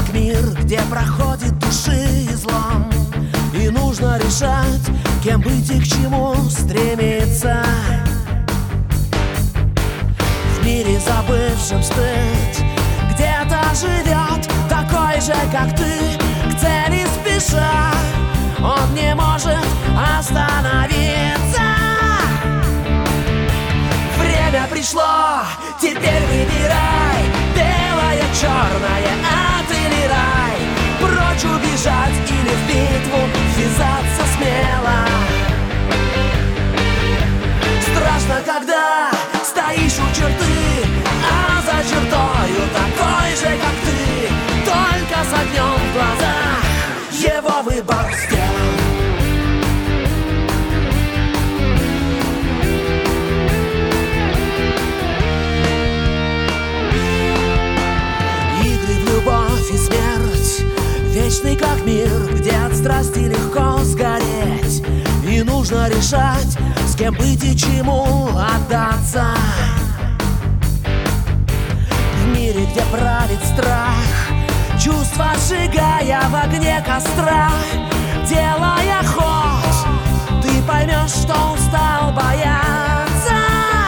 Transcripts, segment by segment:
как мир, где проходит души излом, и нужно решать, кем быть и к чему стремиться. В мире, забывшем стыд, где-то живет такой же, как ты, к цели спеша. Он не может остановиться. Время пришло, теперь выбирай, белое, черное, ад или рай. Прочь убежать или в битву ввязаться смело. Страшно, когда стоишь у черты, а за чертою такой же, как ты, только с огнем в глазах. Его выбор сделан. Любовь и смерть, вечный как мир, где от страсти легко сгореть. И нужно решать, с кем быть и чему отдаться. В мире, где правит страх, чувства сжигая в огне костра, делая ход, ты поймешь, что устал бояться.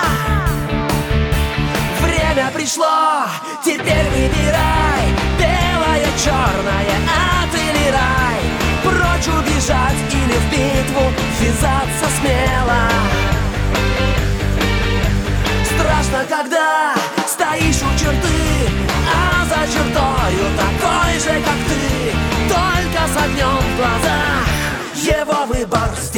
Время пришло, теперь выбирай, белое, черное, ад или рай. Прочь убежать или в битву ввязаться смело. Страшно, когда стоишь у черты, а за чертою такой же, как ты, только с огнем в глазах. Его выбор сделан.